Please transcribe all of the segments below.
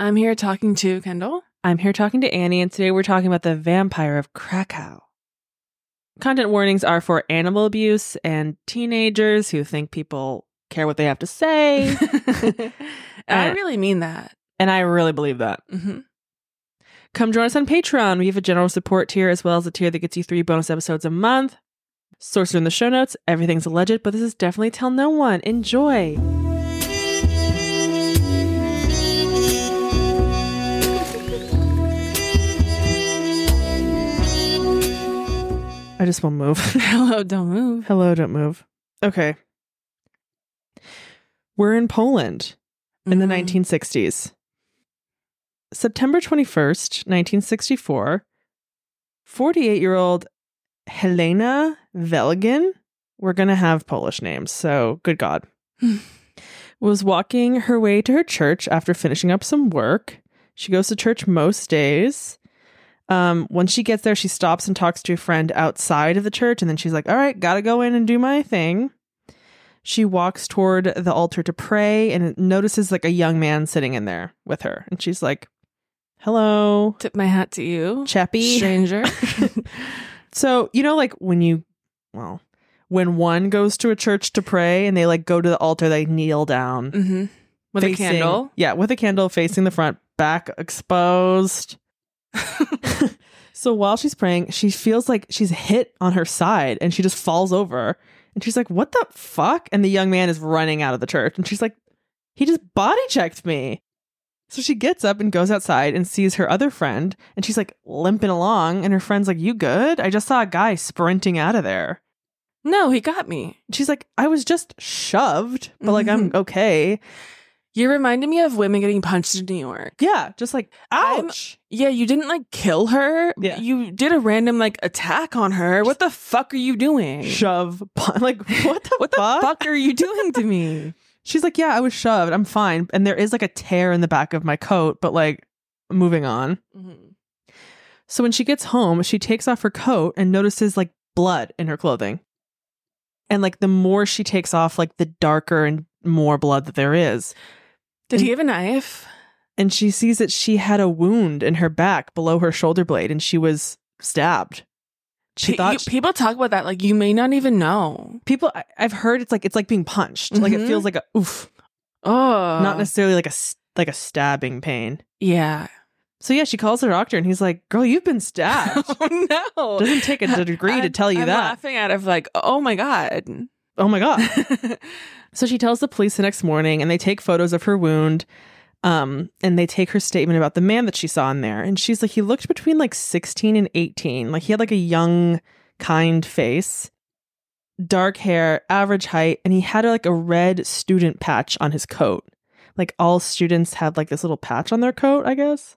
I'm here talking to Kendall. I'm here talking to Annie, and today we're talking about the Vampire of Krakow. Content warnings are for animal abuse and teenagers who think people care what they have to say. I really mean that. And I really believe that. Mm-hmm. Come join us on Patreon. We have a general support tier as well as a tier that gets you 3 bonus episodes a month. Sources are in the show notes. Everything's alleged, but this is definitely tell no one. Enjoy. I just won't move. Hello, don't move. Hello, don't move. Okay. We're in Poland in the 1960s. September 21st, 1964, 48-year-old Helena Velgin, we're going to have Polish names, so good God, was walking her way to her church after finishing up some work. She goes to church most days. When she gets there, she stops and talks to a friend outside of the church, and then she's like, all right, gotta go in and do my thing. She walks toward the altar to pray and notices like a young man sitting in there with her. And she's like, hello. Tip my hat to you. Chappie. Stranger. So, you know, like when one goes to a church to pray and they like go to the altar, they kneel down. Mm-hmm. With a candle. Yeah, with a candle facing the front, back exposed. So while she's praying, she feels like she's hit on her side and she just falls over. And she's like, what the fuck? And the young man is running out of the church. And she's like, he just body checked me. So she gets up and goes outside and sees her other friend. And she's like limping along. And her friend's like, you good? I just saw a guy sprinting out of there. No, he got me. She's like, I was just shoved, but like, I'm okay. You reminded me of women getting punched in New York. Yeah, just like, ouch. Yeah, you didn't like kill her. Yeah. You did a random like attack on her. What the fuck are you doing? Shove. Like, what the What the fuck are you doing to me? She's like, yeah, I was shoved. I'm fine. And there is like a tear in the back of my coat, but like, moving on. Mm-hmm. So when she gets home, she takes off her coat and notices like blood in her clothing. And like the more she takes off, like the darker and more blood that there is. Did he have a knife? And she sees that she had a wound in her back below her shoulder blade and she was stabbed. She thought people talk about that like you may not even know. People, I've heard it's like being punched. Mm-hmm. Like it feels like a oof. Oh. Not necessarily like a stabbing pain. Yeah. So yeah, she calls her doctor and he's like, girl, you've been stabbed. Oh no. Doesn't take a degree to tell you I'm that. laughing at it like, oh my God. Oh my God. So she tells the police the next morning and they take photos of her wound. And they take her statement about the man that she saw in there. And she's like, he looked between like 16 and 18. Like he had like a young, kind face, dark hair, average height. And he had like a red student patch on his coat. Like all students have like this little patch on their coat, I guess.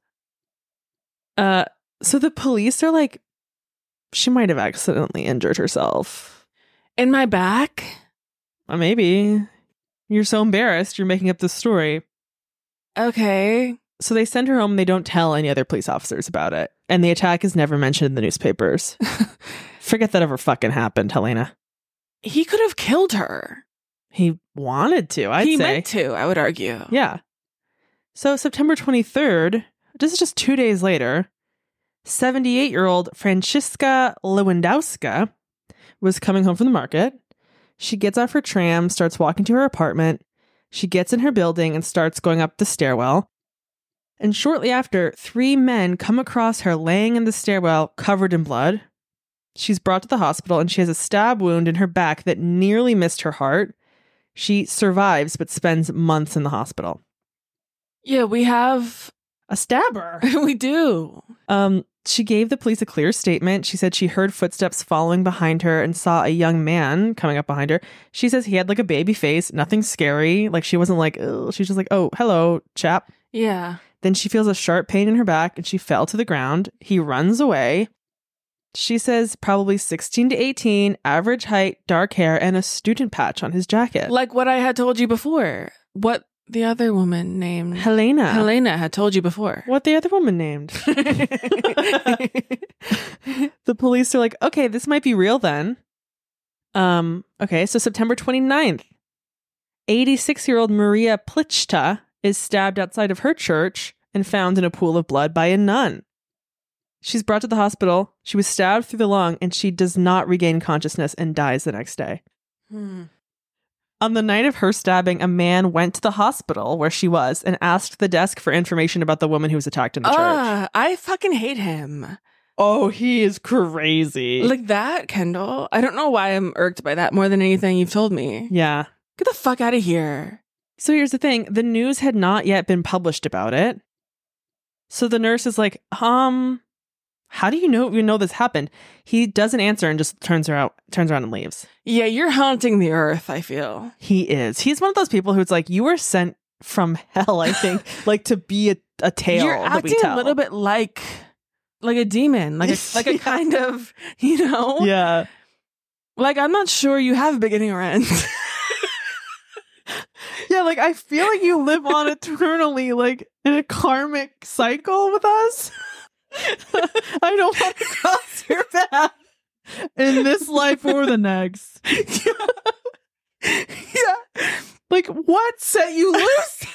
So the police are like, she might have accidentally injured herself. In my back? Maybe. You're so embarrassed. You're making up this story. Okay. So they send her home and they don't tell any other police officers about it. And the attack is never mentioned in the newspapers. Forget that ever fucking happened, Helena. He could have killed her. He wanted to, I'd say. He meant to, I would argue. Yeah. So September 23rd, this is just 2 days later, 78-year-old Franziska Lewandowska was coming home from the market. She gets off her tram, starts walking to her apartment. She gets in her building and starts going up the stairwell. And shortly after, 3 men come across her laying in the stairwell covered in blood. She's brought to the hospital and she has a stab wound in her back that nearly missed her heart. She survives but spends months in the hospital. Yeah, we have a stabber. We do. She gave the police a clear statement. She said she heard footsteps following behind her and saw a young man coming up behind her. She says he had like a baby face, nothing scary. Like she wasn't like, ugh. She's just like, oh, hello, chap. Yeah. Then she feels a sharp pain in her back and she fell to the ground. He runs away. She says probably 16 to 18, average height, dark hair, and a student patch on his jacket. Like what I had told you before. What the other woman named Helena had told you before. What the other woman named. The police are like, okay, this might be real then. Okay, so September 29th, 86-year-old Maria Plichta is stabbed outside of her church and found in a pool of blood by a nun. She's brought to the hospital. She was stabbed through the lung, and she does not regain consciousness and dies the next day. On the night of her stabbing, a man went to the hospital where she was and asked the desk for information about the woman who was attacked in the church. I fucking hate him. Oh, he is crazy. Like that, Kendall. I don't know why I'm irked by that more than anything you've told me. Yeah. Get the fuck out of here. So here's the thing. The news had not yet been published about it. So the nurse is like, how do you know this happened? He doesn't answer and just turns around and leaves. Yeah, you're haunting the earth, I feel. He is. He's one of those people who's like, you were sent from hell, I think, like to be a tale you're that we acting tell. a little bit like a demon, like a kind of, Yeah. Like, I'm not sure you have a beginning or end. Yeah, like I feel like you live on eternally, like in a karmic cycle with us. I don't want to cross your path in this life or the next. Yeah. Like, what set you loose?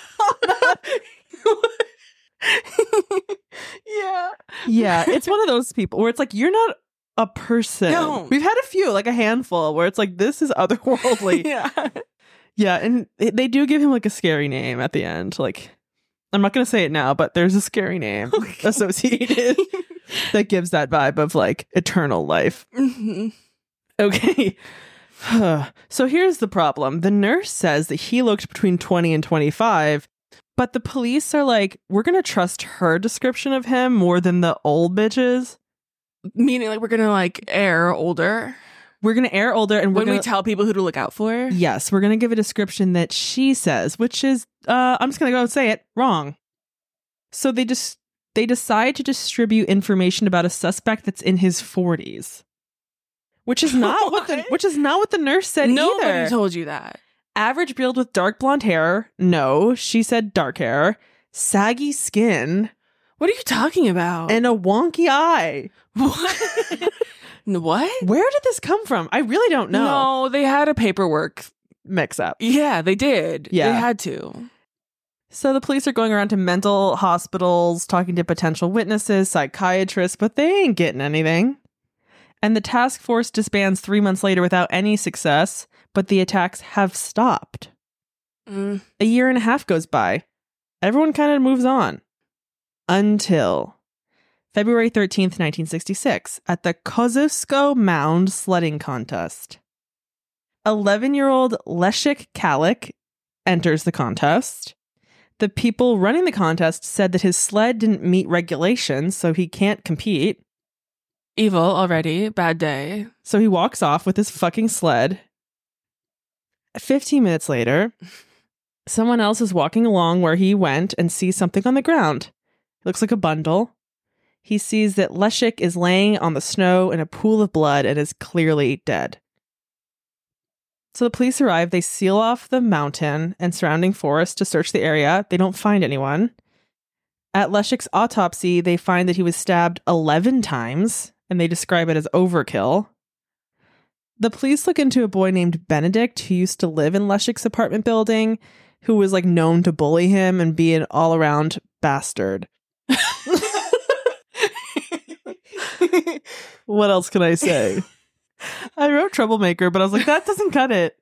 Yeah. Yeah, it's one of those people where it's like, you're not a person. No. We've had a few, like a handful, where it's like, this is otherworldly. Yeah. Yeah, and they do give him like a scary name at the end. Like, I'm not going to say it now, but there's a scary name associated that gives that vibe of like eternal life. Mm-hmm. Okay. So here's the problem. The nurse says that he looked between 20 and 25, but the police are like, we're going to trust her description of him more than the old bitches. Meaning, like, we're going to, like, err older. We're going to err older, and when we tell people who to look out for. Yes, we're going to give a description that she says, which is, I'm just going to go and say it, wrong. So they decide to distribute information about a suspect that's in his 40s. Which is not what the nurse said Nobody either. told you that. Average build with dark blonde hair. No, she said dark hair. Saggy skin. What are you talking about? And a wonky eye. What? What? Where did this come from? I really don't know. No, they had a paperwork mix up. Yeah, they did. Yeah. They had to. So the police are going around to mental hospitals, talking to potential witnesses, psychiatrists, but they ain't getting anything. And the task force disbands 3 months later without any success, but the attacks have stopped. A year and a half goes by. Everyone kind of moves on. Until February 13th, 1966, at the Kosciuszko Mound sledding contest. 11-year-old Leszek Kalik enters the contest. The people running the contest said that his sled didn't meet regulations, so he can't compete. Evil already. Bad day. So he walks off with his fucking sled. 15 minutes later, someone else is walking along where he went and sees something on the ground. It looks like a bundle. He sees that Leszek is laying on the snow in a pool of blood and is clearly dead. So the police arrive. They seal off the mountain and surrounding forest to search the area. They don't find anyone. At Leszek's autopsy, they find that he was stabbed 11 times, and they describe it as overkill. The police look into a boy named Benedict who used to live in Leszek's apartment building, who was like known to bully him and be an all-around bastard. What else can I say? I wrote troublemaker, but I was like, that doesn't cut it.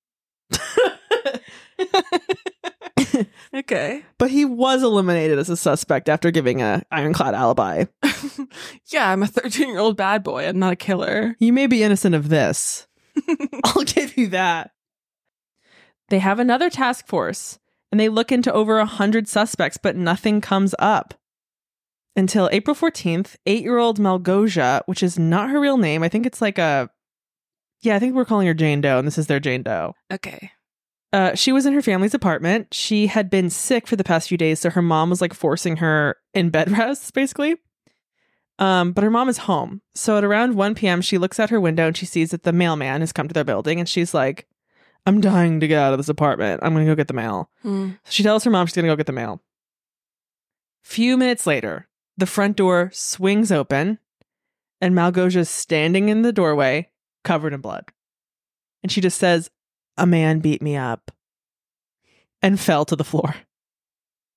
Okay. But he was eliminated as a suspect after giving a ironclad alibi. Yeah, I'm a 13-year-old bad boy. I'm not a killer. You may be innocent of this. I'll give you that. They have another task force, and they look into over 100 suspects, but nothing comes up. Until April 14th, 8-year-old Malgosia, which is not her real name. I think it's like I think we're calling her Jane Doe, and this is their Jane Doe. Okay. She was in her family's apartment. She had been sick for the past few days, so her mom was like forcing her in bed rests, basically. But her mom is home. So at around 1 p.m., she looks out her window and she sees that the mailman has come to their building, and she's like, I'm dying to get out of this apartment. I'm going to go get the mail. So she tells her mom she's going to go get the mail. Few minutes later, the front door swings open, and Malgosia's standing in the doorway, covered in blood. And she just says, a man beat me up, and fell to the floor.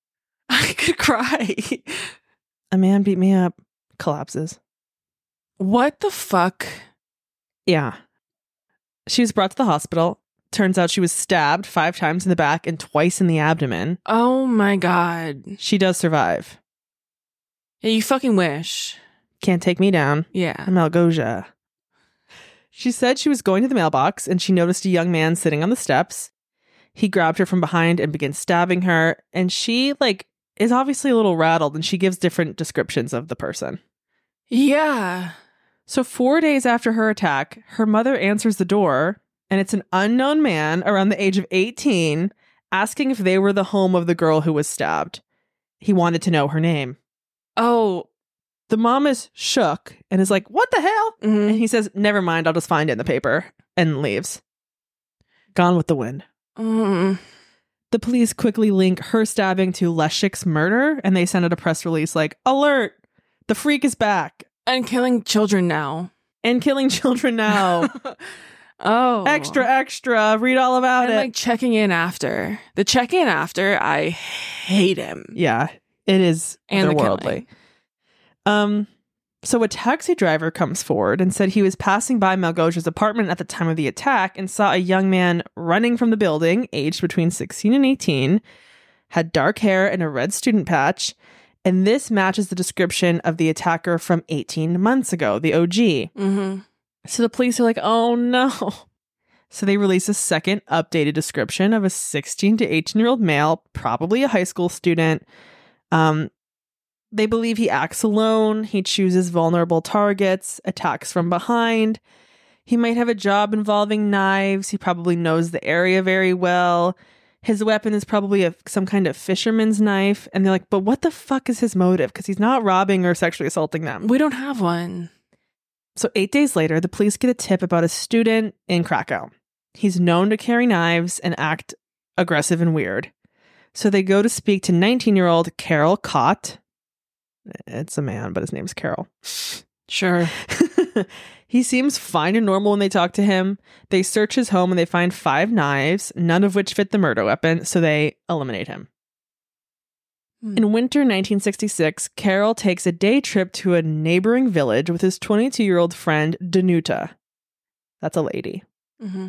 I could cry. A man beat me up, collapses. What the fuck? Yeah. She was brought to the hospital. Turns out she was stabbed 5 times in the back and twice in the abdomen. Oh my God. She does survive. Yeah, you fucking wish. Can't take me down. Yeah. I'm Malgosia. She said she was going to the mailbox and she noticed a young man sitting on the steps. He grabbed her from behind and began stabbing her. And she, is obviously a little rattled, and she gives different descriptions of the person. Yeah. So 4 days after her attack, her mother answers the door, and it's an unknown man around the age of 18 asking if they were the home of the girl who was stabbed. He wanted to know her name. Oh. The mom is shook and is like, what the hell? Mhm. And he says, never mind, I'll just find it in the paper, and leaves. Gone with the wind. Mm. The police quickly link her stabbing to Leszek's murder, and they send out a press release like, alert, the freak is back. And killing children now. And killing children now. Oh. Extra, read all about And it. checking in after. The check-in after, I hate him. Yeah, it is And the otherworldly. So a taxi driver comes forward and said he was passing by Malgosia's apartment at the time of the attack and saw a young man running from the building, aged between 16 and 18, had dark hair and a red student patch, and this matches the description of the attacker from 18 months ago, the OG. Mm-hmm. So the police are like, oh no. So they release a second updated description of a 16 to 18-year-old male, probably a high school student. They believe he acts alone. He chooses vulnerable targets, attacks from behind. He might have a job involving knives. He probably knows the area very well. His weapon is probably some kind of fisherman's knife. And they're like, but what the fuck is his motive? Because he's not robbing or sexually assaulting them. We don't have one. So 8 days later, the police get a tip about a student in Krakow. He's known to carry knives and act aggressive and weird. So they go to speak to 19-year-old Karol Kott. It's a man, but his name's Karol. Sure. He seems fine and normal when they talk to him. They search his home and they find 5 knives, none of which fit the murder weapon, so they eliminate him. In winter 1966, Karol takes a day trip to a neighboring village with his 22-year-old friend, Danuta. That's a lady. Mm-hmm.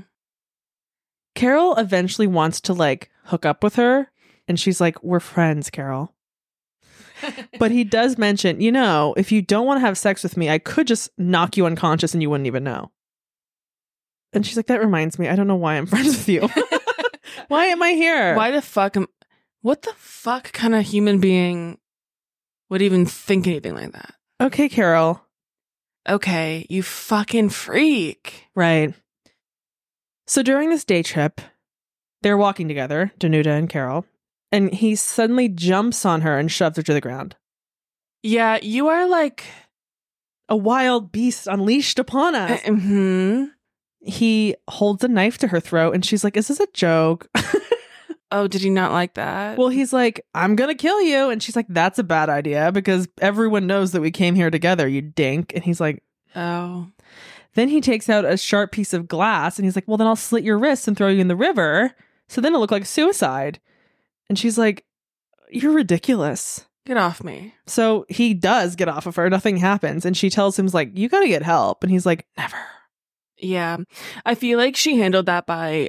Karol eventually wants to, hook up with her, and she's like, we're friends, Karol. But he does mention, if you don't want to have sex with me, I could just knock you unconscious and you wouldn't even know. And she's like, that reminds me, I don't know why I'm friends with you. Why am I here? Why the fuck what the fuck kind of human being would even think anything like that? Okay, Karol. Okay, you fucking freak. Right. So during this day trip, they're walking together, Danuta and Karol, and he suddenly jumps on her and shoves her to the ground. Yeah, you are like a wild beast unleashed upon us. Mm-hmm. He holds a knife to her throat and she's like, is this a joke? Oh, did he not like that? Well, he's like, I'm going to kill you. And she's like, that's a bad idea because everyone knows that we came here together, you dink. And he's like, oh. Then he takes out a sharp piece of glass and he's like, well, then I'll slit your wrists and throw you in the river. So then it'll look like suicide. And she's like, you're ridiculous. Get off me. So he does get off of her. Nothing happens. And she tells him, like, you got to get help. And he's like, never. Yeah. I feel like she handled that by,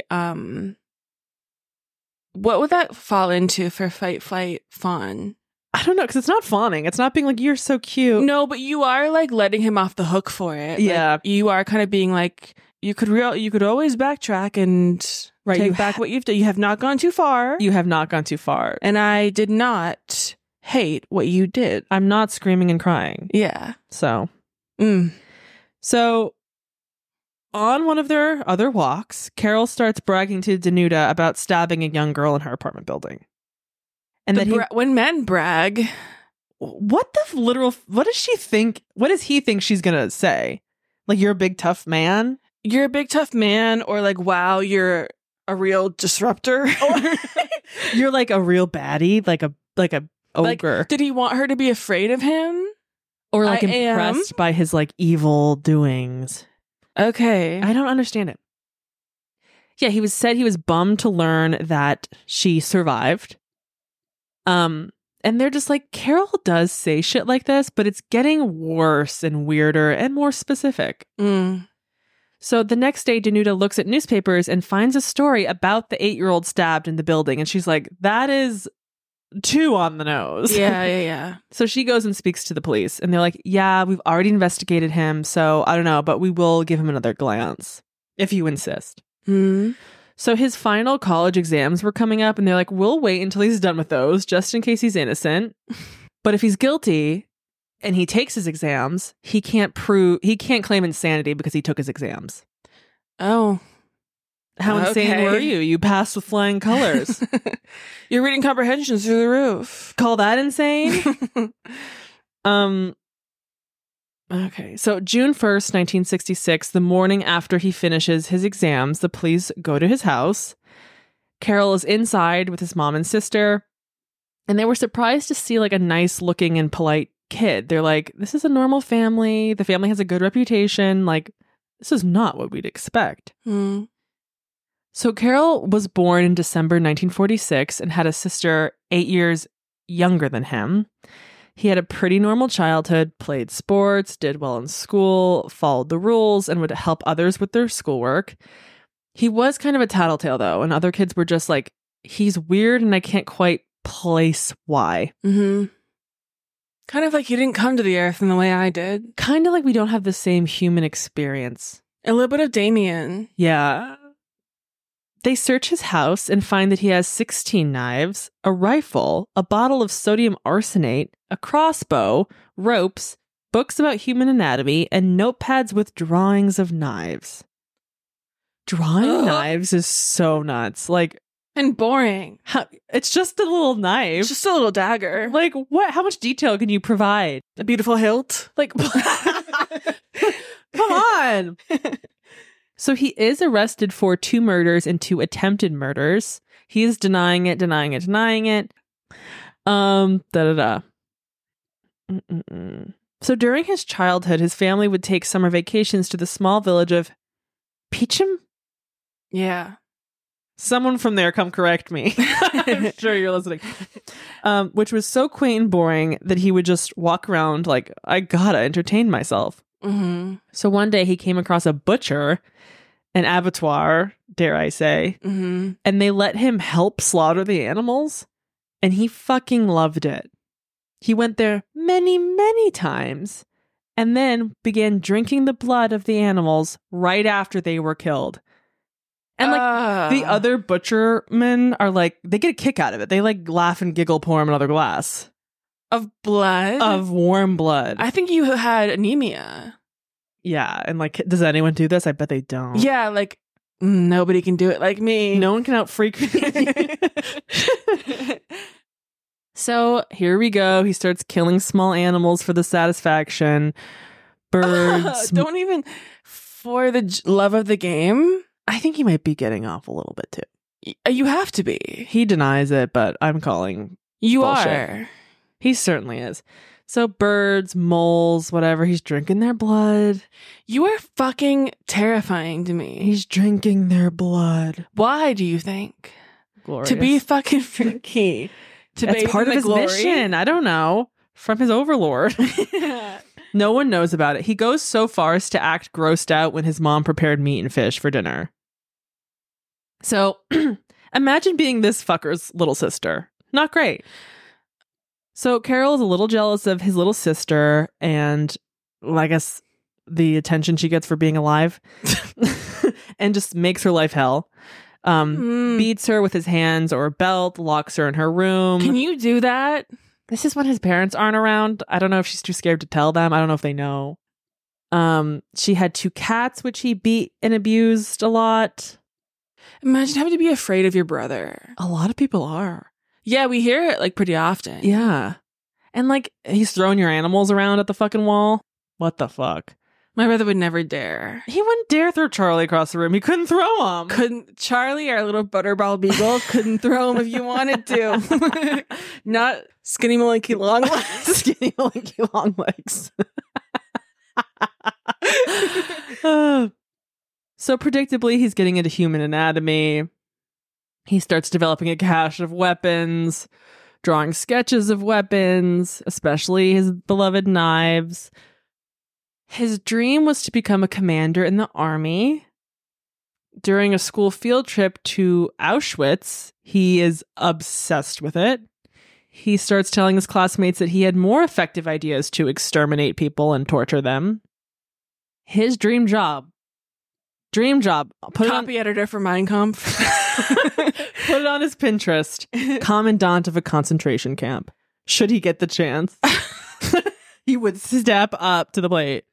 what would that fall into for fight, flight, fawn? I don't know, because it's not fawning. It's not being like, you're so cute. No, but you are like letting him off the hook for it. Yeah. Like, you are kind of being like, you could always backtrack and take back what you've done. You have not gone too far. You have not gone too far. And I did not hate what you did. I'm not screaming and crying. Yeah. So. So on one of their other walks, Karol starts bragging to Danuta about stabbing a young girl in her apartment building. And then when men brag, what does she think? What does he think she's going to say? Like, you're a big tough man? You're a big tough man, or like, wow, you're a real disruptor. You're like a real baddie, like a ogre. Like, did he want her to be afraid of him? Or like impressed by his like evil doings? Okay. I don't understand it. Yeah, he was bummed to learn that she survived. And And they're just like, Carol does say shit like this, but it's getting worse and weirder and more specific. So the next day, Danuta looks at newspapers and finds a story about the 8-year-old stabbed in the building. And she's like, that is too on the nose. Yeah. So she goes and speaks to the police. And they're like, yeah, we've already investigated him. So I don't know, but we will give him another glance if you insist. So his final college exams were coming up. And they're like, we'll wait until he's done with those just in case he's innocent. But if he's guilty and he takes his exams, he can't claim insanity because he took his exams. Oh. How insane were you? You passed with flying colors. Your reading comprehension's through the roof. Call that insane? Okay. So June 1st, 1966, the morning after he finishes his exams, the police go to his house. Carol is inside with his mom and sister, and they were surprised to see like a nice looking and polite kid. They're like, this is a normal family. The family has a good reputation. Like, this is not what we'd expect. So Carol was born in December 1946 and had a sister 8 years younger than him. He had a pretty normal childhood, played sports, did well in school, followed the rules, and would help others with their schoolwork. He was kind of a tattletale, though, and other kids were just like, he's weird and I can't quite place why. Kind of like he didn't come to the earth in the way I did. Kind of like we don't have the same human experience. A little bit of Damien. Yeah. They search his house and find that he has 16 knives, a rifle, a bottle of sodium arsenate, a crossbow, ropes, books about human anatomy, and notepads with drawings of knives. Drawing knives is so nuts. Like, and boring. It's just a little knife. It's just a little dagger. Like, what? How much detail can you provide? A beautiful hilt? Like, come on. So he is arrested for 2 murders and 2 attempted murders. He is denying it. So during his childhood, his family would take summer vacations to the small village of Peacham? Yeah. Someone from there come correct me. I'm sure you're listening. Which was so quaint and boring that he would just walk around like, I gotta entertain myself. So one day he came across a butcher, an abattoir, dare I say, and they let him help slaughter the animals, and he fucking loved it. He went there many, many times and then began drinking the blood of the animals right after they were killed. And like the other butchermen are like, they get a kick out of it. They like laugh and giggle, pour him another glass. Of blood? Of warm blood. I think you had anemia. Yeah. And like, does anyone do this? I bet they don't. Yeah. Like, nobody can do it like me. No one can out-freak me. So here we go. He starts killing small animals for the satisfaction. Birds. Don't even for the love of the game. I think he might be getting off a little bit too. You have to be. He denies it, but I'm calling you bullshit. Are. He certainly is. So birds, moles, whatever. He's drinking their blood. You are fucking terrifying to me. He's drinking their blood. Why do you think? Glorious. To be fucking freaky. That's part of his mission. I don't know. From his overlord. No one knows about it. He goes so far as to act grossed out when his mom prepared meat and fish for dinner. So imagine being this fucker's little sister. Not great. So Carol is a little jealous of his little sister and I guess the attention she gets for being alive and just makes her life hell. Beats her with his hands or a belt, locks her in her room. Can you do that? This is when his parents aren't around. I don't know if she's too scared to tell them. I don't know if they know. She had 2 cats, which he beat and abused a lot. Imagine having to be afraid of your brother. A lot of people are. Yeah, we hear it like pretty often. Yeah. And like, he's throwing your animals around at the fucking wall. What the fuck? My brother would never dare. He wouldn't dare throw Charlie across the room. He couldn't throw him. Charlie, our little butterball beagle, couldn't throw him if you wanted to. Not Skinny Malinky Long Legs. Skinny Malinky Long Legs. So predictably, he's getting into human anatomy. He starts developing a cache of weapons. drawing sketches of weapons, especially his beloved knives. His dream was to become a commander in the army. During a school field trip to Auschwitz, he is obsessed with it. He starts telling his classmates that he had more effective ideas to exterminate people and torture them. His dream job. Copy editor for Mein Kampf. Put it on his Pinterest. Commandant of a concentration camp. Should he get the chance, he would step up to the plate.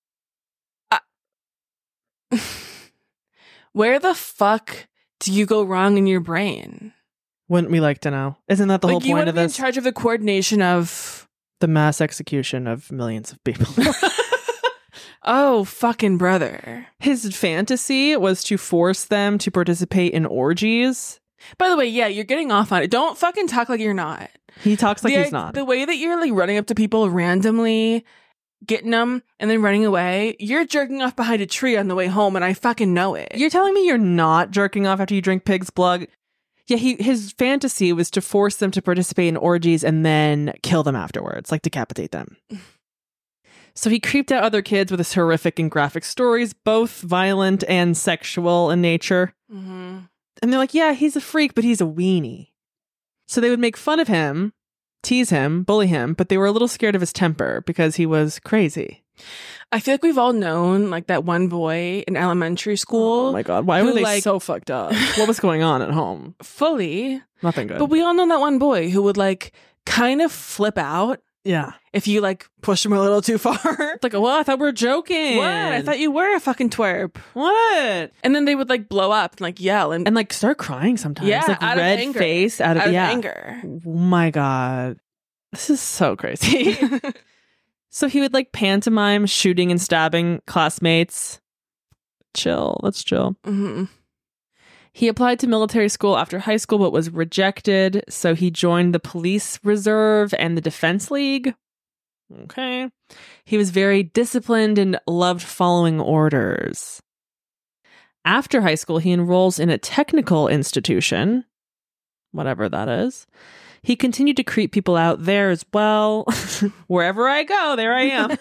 Where the fuck do you go wrong in your brain? Wouldn't we like to know? Isn't that the whole point of this? In charge of the coordination of the mass execution of millions of people. Oh, fucking brother. His fantasy was to force them to participate in orgies. By the way, yeah, you're getting off on it. Don't fucking talk like you're not. He talks like he's not. The way that you're like running up to people randomly, getting them, and then running away, you're jerking off behind a tree on the way home, and I fucking know it. You're telling me you're not jerking off after you drink pig's blood? Yeah, his fantasy was to force them to participate in orgies and then kill them afterwards, like decapitate them. So he creeped out other kids with his horrific and graphic stories, both violent and sexual in nature. Mm-hmm. And they're like, yeah, he's a freak, but he's a weenie. So they would make fun of him, tease him, bully him, but they were a little scared of his temper because he was crazy. I feel like we've all known like that one boy in elementary school. Oh my God. Why were they so fucked up? What was going on at home? Fully. Nothing good. But we all know that one boy who would like kind of flip out. Yeah. If you like push him a little too far. It's like, well, I thought we were joking. What? I thought you were a fucking twerp. What? And then they would like blow up and like yell and like start crying sometimes. Yeah, like out red of anger. Face out of anger. Oh my God. This is so crazy. So he would like pantomime shooting and stabbing classmates. Chill. Let's chill. Mm-hmm. He applied to military school after high school, but was rejected. So he joined the police reserve and the defense league. Okay. He was very disciplined and loved following orders. After high school, he enrolls in a technical institution, whatever that is. He continued to creep people out there as well. Wherever I go, there I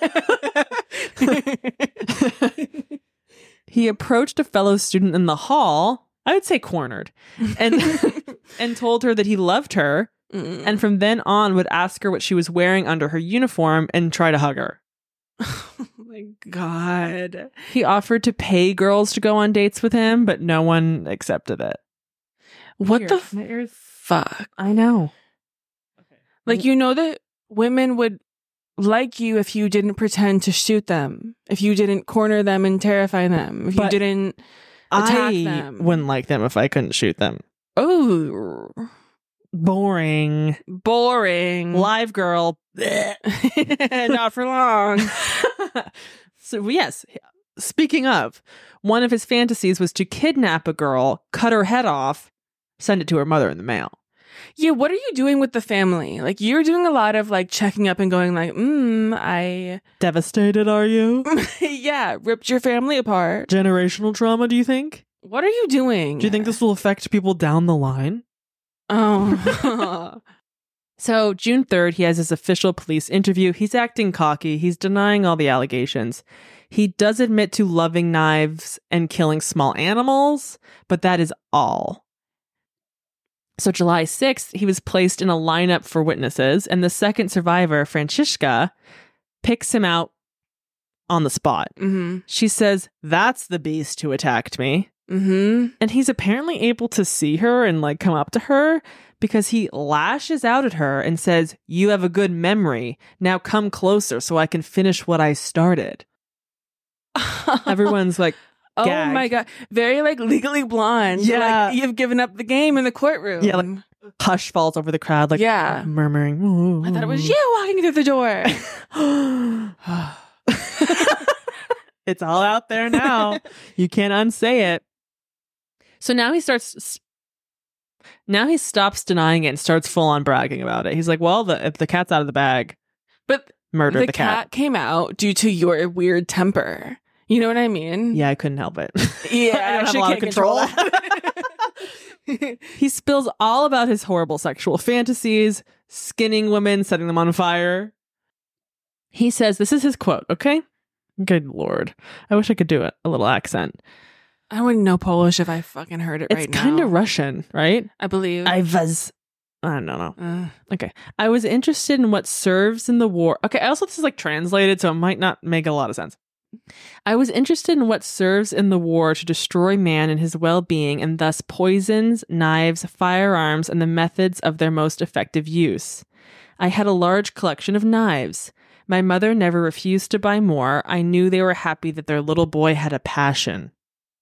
am. He approached a fellow student in the hall, I would say cornered, and told her that he loved her. And from then on would ask her what she was wearing under her uniform and try to hug her. Oh my God. He offered to pay girls to go on dates with him, but no one accepted it. What the fuck? I know. Like, you know that women would like you if you didn't pretend to shoot them, if you didn't corner them and terrify them, if you didn't attack them. I wouldn't like them if I couldn't shoot them. Oh. Boring. Live girl. Not for long. So, yes, speaking of, one of his fantasies was to kidnap a girl, cut her head off, send it to her mother in the mail. Yeah, what are you doing with the family? Like, you're doing a lot of like checking up and going like, I... Devastated, are you? Yeah, ripped your family apart. Generational trauma, do you think? What are you doing? Do you think this will affect people down the line? Oh. So, June 3rd, he has his official police interview. He's acting cocky. He's denying all the allegations. He does admit to loving knives and killing small animals, but that is all. So July 6th, he was placed in a lineup for witnesses, and the second survivor, Francisca, picks him out on the spot. Mm-hmm. She says, "That's the beast who attacked me." Mm-hmm. And he's apparently able to see her and like come up to her because he lashes out at her and says, "You have a good memory. Now come closer so I can finish what I started." Everyone's like, gagged. Oh my God. Very like Legally Blonde. Yeah. Like, you've given up the game in the courtroom. Yeah, like hush falls over the crowd, like murmuring. Ooh. I thought it was you walking through the door. It's all out there now. You can't unsay it. So now he stops denying it and starts full on bragging about it. He's like, well, the cat's out of the bag. But murdered the cat came out due to your weird temper. You know what I mean? Yeah, I couldn't help it. Yeah, I don't have a lot of control. He spills all about his horrible sexual fantasies, skinning women, setting them on fire. He says, this is his quote, okay? Good Lord. I wish I could do it. A little accent. I wouldn't know Polish if I fucking heard it right now. It's kind of Russian, right? I believe. I don't know. Okay. I was interested in what serves in the war. Okay. Also, this is like translated, so it might not make a lot of sense. I was interested in what serves in the war to destroy man and his well-being, and thus poisons, knives, firearms, and the methods of their most effective use. I had a large collection of knives. My mother never refused to buy more. I knew they were happy that their little boy had a passion.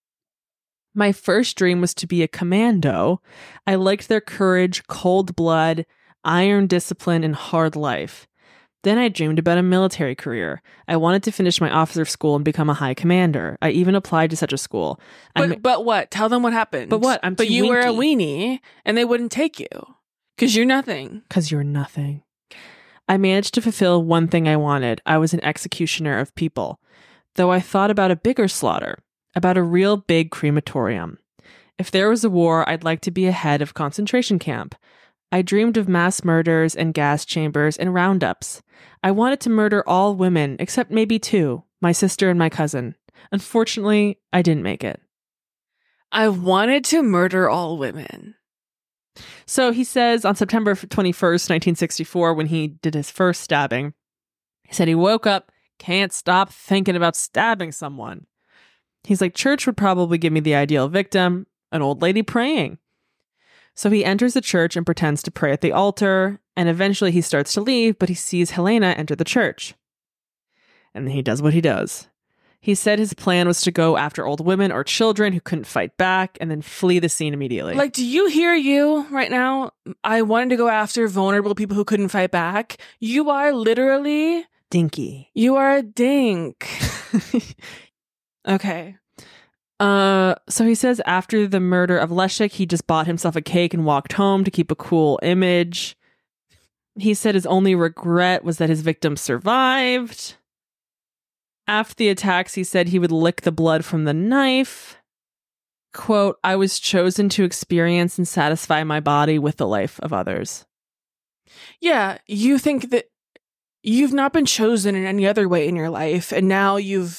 My first dream was to be a commando. I liked their courage, cold blood, iron discipline, and hard life. Then I dreamed about a military career. I wanted to finish my officer school and become a high commander. I even applied to such a school. But what? Tell them what happened. But what? But you were a weenie, and they wouldn't take you. Because you're nothing. Because you're nothing. I managed to fulfill one thing I wanted. I was an executioner of people. Though I thought about a bigger slaughter. About a real big crematorium. If there was a war, I'd like to be a head of concentration camp. I dreamed of mass murders and gas chambers and roundups. I wanted to murder all women, except maybe 2, my sister and my cousin. Unfortunately, I didn't make it. I wanted to murder all women. So he says on September 21st, 1964, when he did his first stabbing, he said he woke up, can't stop thinking about stabbing someone. He's like, church would probably give me the ideal victim, an old lady praying. So he enters the church and pretends to pray at the altar, and eventually he starts to leave, but he sees Helena enter the church. And then he does what he does. He said his plan was to go after old women or children who couldn't fight back and then flee the scene immediately. Like, do you hear you right now? I wanted to go after vulnerable people who couldn't fight back. You are literally... Dinky. You are a dink. Okay. So he says after the murder of Leszek, he just bought himself a cake and walked home to keep a cool image. He said his only regret was that his victims survived. After the attacks, he said he would lick the blood from the knife. Quote, I was chosen to experience and satisfy my body with the life of others. Yeah, you think that you've not been chosen in any other way in your life, and now you're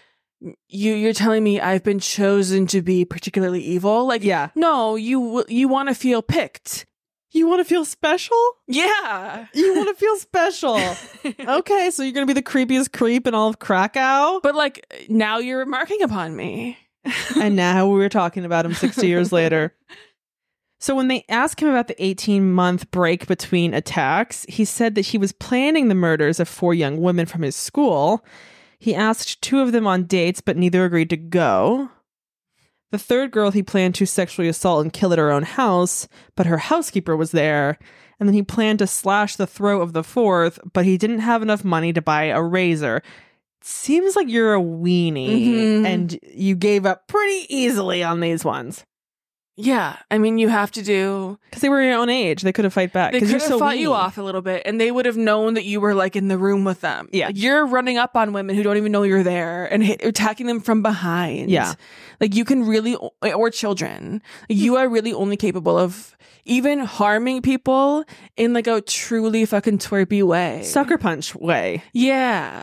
telling me I've been chosen to be particularly evil? Like, yeah. No, you want to feel picked. You want to feel special? Yeah. You want to feel special. Okay, so you're going to be the creepiest creep in all of Krakow? But like, now you're remarking upon me. And now we're talking about him 60 years later. So when they asked him about the 18-month break between attacks, he said that he was planning the murders of 4 young women from his school. He asked 2 of them on dates, but neither agreed to go. The 3rd girl he planned to sexually assault and kill at her own house, but her housekeeper was there. And then he planned to slash the throat of the 4th, but he didn't have enough money to buy a razor. Seems like you're a weenie, and you gave up pretty easily on these ones. Yeah, I mean, you have to do... Because they were your own age. They could have fight back. They could have so fought weenie. you off a little bit, and they would have known that you were, like, in the room with them. Yeah. Like, you're running up on women who don't even know you're there and attacking them from behind. Yeah. Like, you can really... Or children. You are really only capable of even harming people in, like, a truly fucking twerpy way. Sucker punch way. Yeah.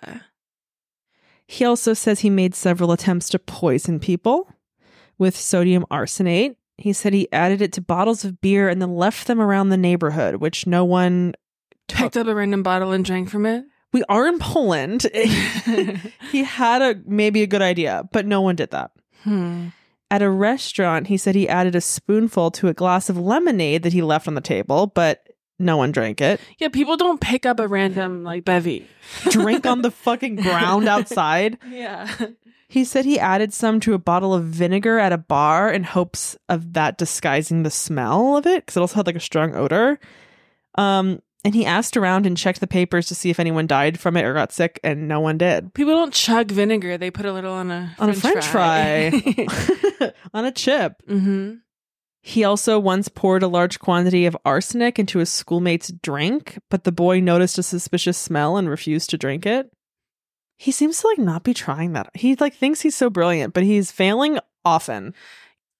He also says he made several attempts to poison people with sodium arsenate. He said he added it to bottles of beer and then left them around the neighborhood, which no one picked up a random bottle and drank from it. We are in Poland. He had maybe a good idea, but no one did that. At a restaurant, he said he added a spoonful to a glass of lemonade that he left on the table, but no one drank it. Yeah, people don't pick up a random, like, bevy. Drink on the fucking ground outside. Yeah. He said he added some to a bottle of vinegar at a bar in hopes of that disguising the smell of it, because it also had like a strong odor. And he asked around and checked the papers to see if anyone died from it or got sick, and no one did. People don't chug vinegar; they put a little on a French fry. On a chip. He also once poured a large quantity of arsenic into his schoolmate's drink, but the boy noticed a suspicious smell and refused to drink it. He seems to like not be trying that. He like thinks he's so brilliant, but he's failing often.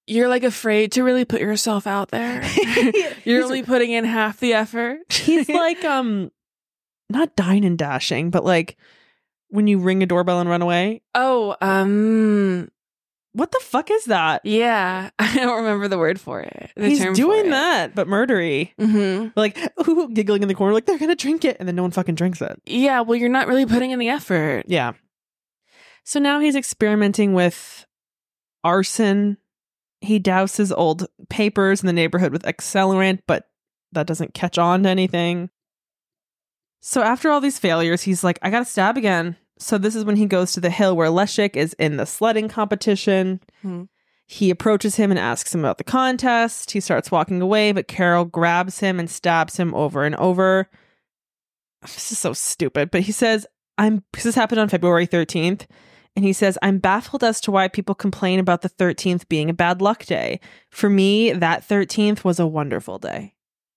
You're like afraid to really put yourself out there. You're only putting in half the effort. He's like, not dine and dashing, but like when you ring a doorbell and run away. Oh, What the fuck is that? yeah. I don't remember the word for it. The He's term doing for it. that, but murdery. Mm-hmm. Like, ooh, giggling in the corner, like they're gonna drink it, and then no one fucking drinks it. Yeah, well, you're not really putting in the effort. Yeah. So now he's experimenting with arson. He douses old papers in the neighborhood with accelerant, but that doesn't catch on to anything. So after all these failures, he's like, I gotta stab again. So this is when he goes to the hill where Leszek is in the sledding competition. He approaches him and asks him about the contest. He starts walking away, but Carol grabs him and stabs him over and over. This is so stupid. But he says, because this happened on February 13th. And he says, I'm baffled as to why people complain about the 13th being a bad luck day. For me, that 13th was a wonderful day.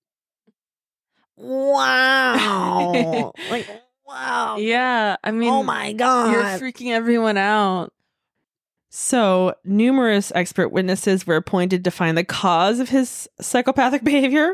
Wow. Like, wow. Yeah, I mean, Oh my God. you're freaking everyone out. So, numerous expert witnesses were appointed to find the cause of his psychopathic behavior.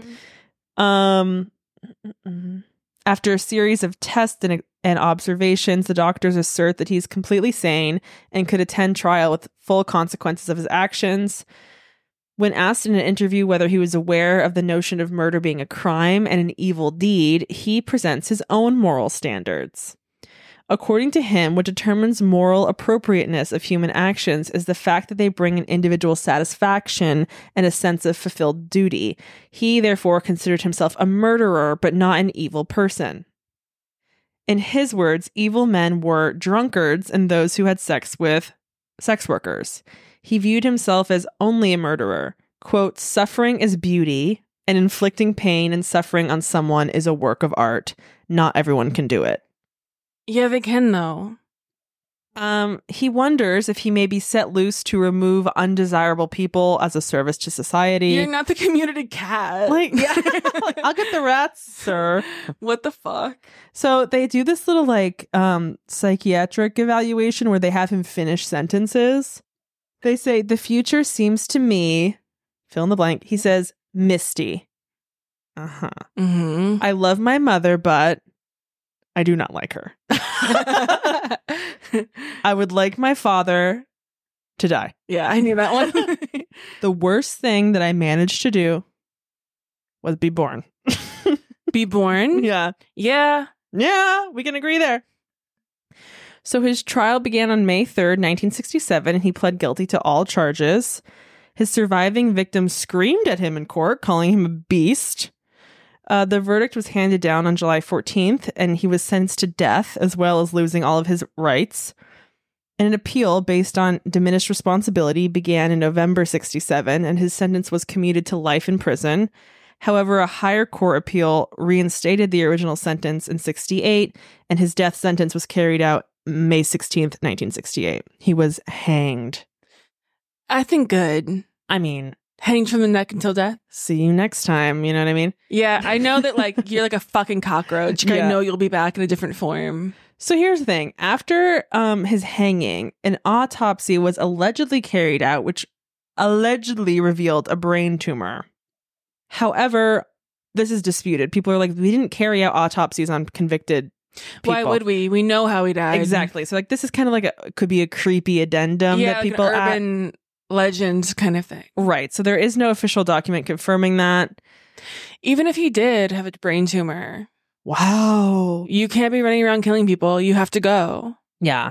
After a series of tests and observations, the doctors assert that he's completely sane and could attend trial with full consequences of his actions. When asked in an interview whether he was aware of the notion of murder being a crime and an evil deed, he presents his own moral standards. According to him, what determines moral appropriateness of human actions is the fact that they bring an individual satisfaction and a sense of fulfilled duty. He, therefore, considered himself a murderer, but not an evil person. In his words, evil men were drunkards and those who had sex with sex workers. He viewed himself as only a murderer. Quote, suffering is beauty, and inflicting pain and suffering on someone is a work of art. Not everyone can do it. Yeah, they can, though. He wonders if he may be set loose to remove undesirable people as a service to society. You're not the community cat. Like, yeah, like, I'll get the rats, sir. What the fuck? So they do this little like psychiatric evaluation where they have him finish sentences. They say, the future seems to me, fill in the blank. He says, misty. Mm-hmm. I love my mother, but I do not like her. I would like my father to die. Yeah, I knew that one. The worst thing that I managed to do was be born. Be born? Yeah. Yeah. Yeah, we can agree there. So his trial began on May 3rd, 1967, and he pled guilty to all charges. His surviving victim screamed at him in court, calling him a beast. The verdict was handed down on July 14th, and he was sentenced to death, as well as losing all of his rights. And an appeal based on diminished responsibility began in November 67, and his sentence was commuted to life in prison. However, a higher court appeal reinstated the original sentence in 68, and his death sentence was carried out May 16th, 1968. He was hanged. I think good. I mean, hanged from the neck until death. See you next time. You know what I mean? Yeah, I know that like you're like a fucking cockroach. Yeah. I know you'll be back in a different form. So here's the thing. After his hanging, an autopsy was allegedly carried out, which allegedly revealed a brain tumor. However, this is disputed. People are like, we didn't carry out autopsies on convicted people. Why would we? We know how he died. Exactly. So like this is kind of like could be a creepy addendum Yeah, that like people an urban legend kind of thing. Right. So there is no official document confirming that. Even if he did have a brain tumor, wow, you can't be running around killing people. You have to go. Yeah.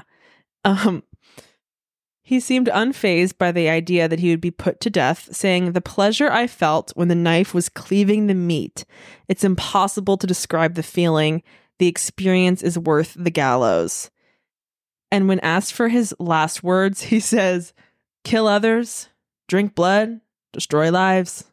He seemed unfazed by the idea that he would be put to death, saying, the pleasure I felt when the knife was cleaving the meat. It's impossible to describe the feeling. The experience is worth the gallows. And when asked for his last words, he says, kill others, drink blood, destroy lives.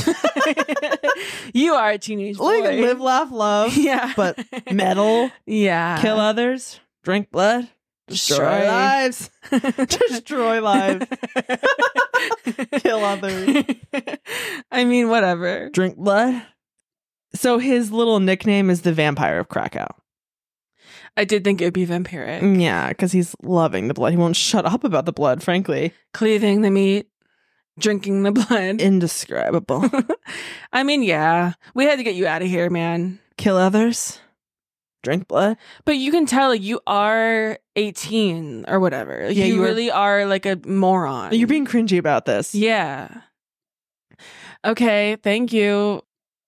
You are a teenage boy. Like live, laugh, love. Yeah. But metal. Yeah. Kill others, drink blood, destroy lives. Destroy lives. Kill others. I mean, whatever. Drink blood. So his little nickname is the Vampire of Krakow. I did think it would be vampiric. Yeah, because he's loving the blood. He won't shut up about the blood, frankly. Cleaving the meat. drinking the blood. Indescribable. I mean, yeah, we had to get you out of here, man. Kill others. Drink blood. But you can tell, like, you are 18 or whatever. Like, Yeah, you you are- really are like a moron. You're being cringy about this. Yeah. Okay, thank you.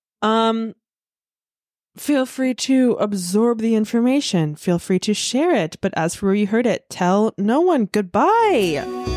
Feel free to absorb the information. Feel free to share it. But as for where you heard it, tell no one. Goodbye.